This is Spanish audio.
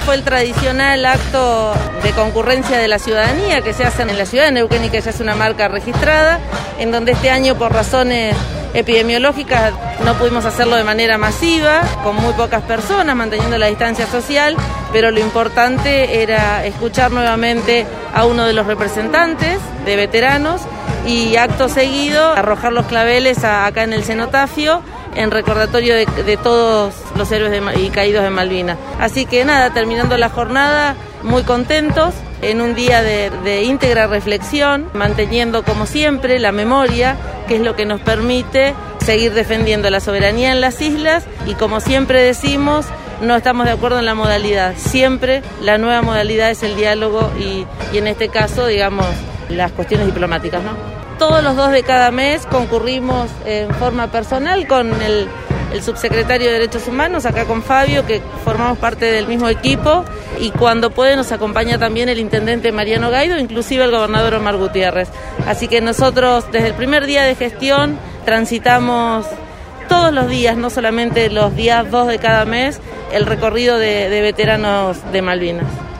fue el tradicional acto de concurrencia de la ciudadanía que se hace en la ciudad de Neuquén y que ya es una marca registrada, en donde este año por razones epidemiológicas no pudimos hacerlo de manera masiva, con muy pocas personas, manteniendo la distancia social, pero lo importante era escuchar nuevamente a uno de los representantes de veteranos y acto seguido arrojar los claveles acá en el cenotafio en recordatorio de todos los héroes y caídos de Malvinas. Así que nada, terminando la jornada, muy contentos, en un día de íntegra reflexión, manteniendo como siempre la memoria, que es lo que nos permite seguir defendiendo la soberanía en las islas y como siempre decimos, no estamos de acuerdo en la modalidad. Siempre la nueva modalidad es el diálogo y en este caso, digamos, las cuestiones diplomáticas, ¿no? Todos los 2 de cada mes concurrimos en forma personal con el subsecretario de Derechos Humanos, acá con Fabio, que formamos parte del mismo equipo, y cuando puede nos acompaña también el intendente Mariano Gaido, inclusive el gobernador Omar Gutiérrez. Así que nosotros desde el primer día de gestión transitamos todos los días, no solamente los días 2 de cada mes, el recorrido de veteranos de Malvinas.